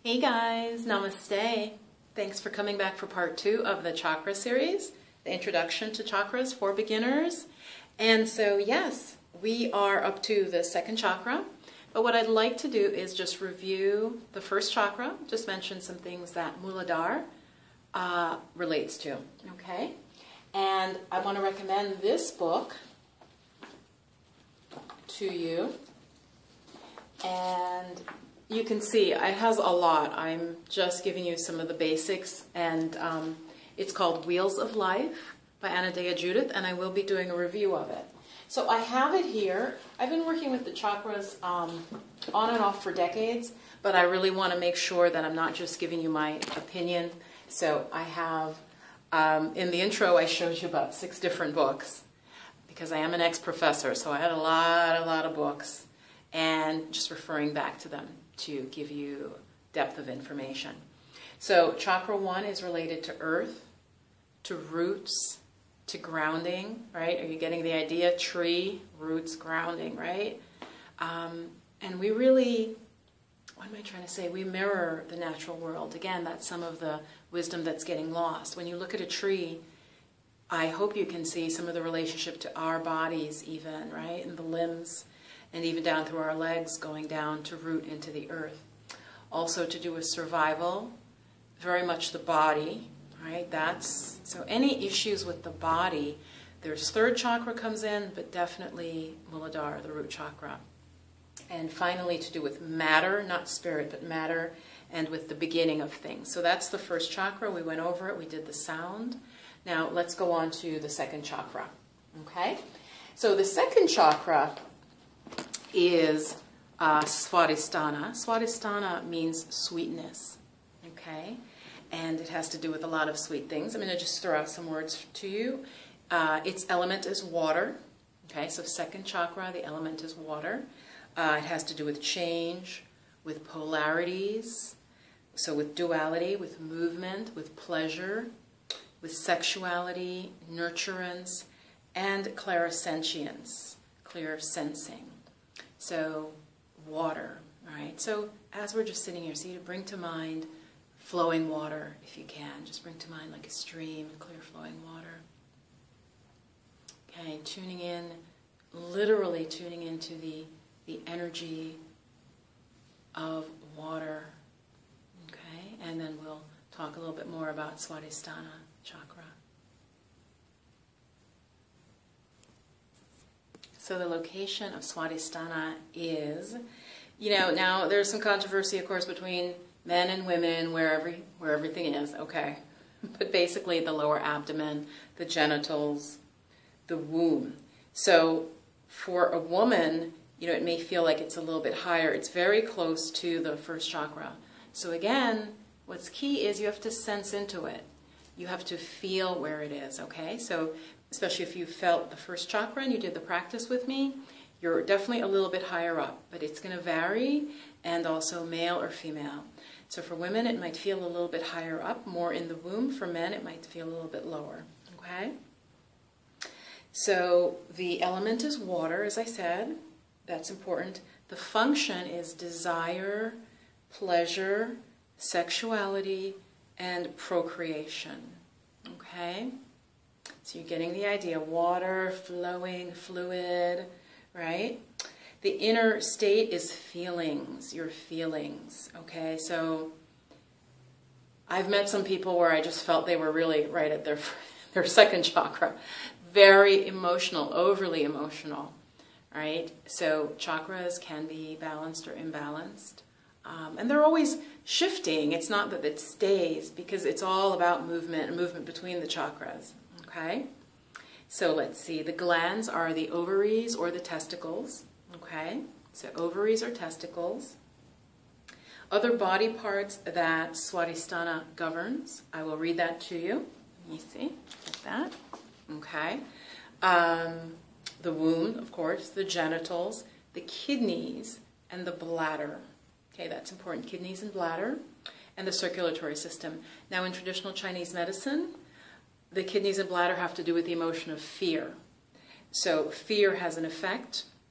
Hey guys, namaste. Thanks for coming back for part 2 of the chakra series, the introduction to chakras for beginners. And so yes, we are up to the second chakra, but what I'd like to do is just review the first chakra, just mention some things that Muladhara relates to, okay? And I want to recommend this book to you. And you can see it has a lot. I'm just giving you some of the basics, and it's called Wheels of Life by Anodea Judith, and I will be doing a review of it. So I have it here. I've been working with the chakras on and off for decades, but I really want to make sure that I'm not just giving you my opinion. So I have, in the intro, I showed you about 6 different books, because I am an ex-professor, so I had a lot of books, and just referring back to them to give you depth of information. So chakra 1 is related to earth, to roots, to grounding, right? Are you getting the idea? Tree, roots, grounding, right? And we really, what am I trying to say? We mirror the natural world. Again, that's some of the wisdom that's getting lost. When you look at a tree, I hope you can see some of the relationship to our bodies even, right? And the limbs, and even down through our legs, going down to root into the earth. Also to do with survival, very much the body, right? So any issues with the body, there's third chakra comes in, but definitely Muladhara, the root chakra. And finally to do with matter, not spirit, but matter, and with the beginning of things. So that's the first chakra. We went over it, we did the sound. Now let's go on to the second chakra, okay? So the second chakra is Swadhisthana. Swadhisthana means sweetness, okay? And it has to do with a lot of sweet things. I'm going to just throw out some words to you. Its element is water, okay? So second chakra, the element is water. It has to do with change, with polarities, so with duality, with movement, with pleasure, with sexuality, nurturance, and clairsentience, clear sensing. So water, right? So as we're just sitting here, see, to bring to mind flowing water, if you can. Just bring to mind like a stream of clear flowing water. Okay, tuning in, literally tuning into the energy of water. Okay, and then we'll talk a little bit more about Swadhisthana chakra. So the location of Swadhisthana is, now there's some controversy, of course, between men and women where everything is, okay. But basically the lower abdomen, the genitals, the womb. So for a woman, it may feel like it's a little bit higher. It's very close to the first chakra. So again, what's key is you have to sense into it. You have to feel where it is, okay? So especially if you felt the first chakra and you did the practice with me, you're definitely a little bit higher up, but it's going to vary, and also male or female. So for women, it might feel a little bit higher up, more in the womb. For men, it might feel a little bit lower, okay? So the element is water, as I said. That's important. The function is desire, pleasure, sexuality, and procreation, okay? So you're getting the idea. Water, flowing, fluid, right? The inner state is feelings, your feelings, okay? So I've met some people where I just felt they were really right at their second chakra. Very emotional, overly emotional, right? So chakras can be balanced or imbalanced. And they're always shifting. It's not that it stays, because it's all about movement and movement between the chakras. Okay? So let's see. The glands are the ovaries or the testicles. Okay? So ovaries or testicles. Other body parts that Swadhisthana governs. I will read that to you. Let me see. Like that. Okay? The womb, of course, the genitals, the kidneys, and the bladder. Okay, that's important. Kidneys and bladder, and the circulatory system. Now, in traditional Chinese medicine, the kidneys and bladder have to do with the emotion of fear. So fear has an effect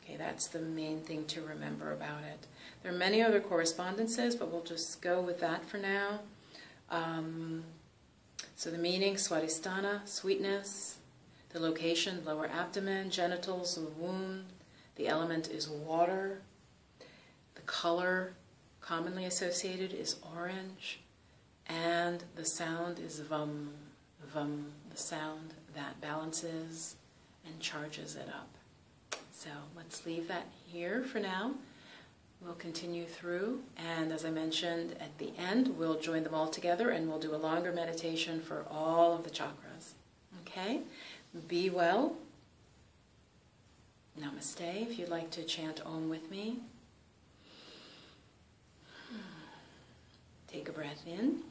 Okay, that's the main thing to remember about it. There are many other correspondences, but we'll just go with that for now. So the meaning, Swadhisthana, sweetness. The location, lower abdomen, genitals, the womb. The element is water. The color commonly associated is orange. And the sound is vam, vam, the sound that balances and charges it up. So let's leave that here for now. We'll continue through, and as I mentioned at the end, we'll join them all together and we'll do a longer meditation for all of the chakras. Okay? Be well. Namaste. If you'd like to chant Om with me. Take a breath in.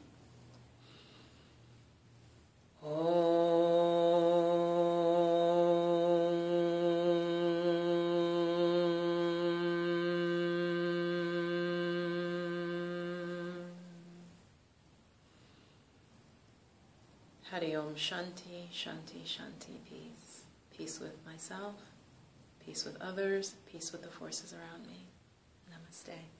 Hari Om Shanti, Shanti, Shanti, peace. Peace with myself, peace with others, peace with the forces around me. Namaste.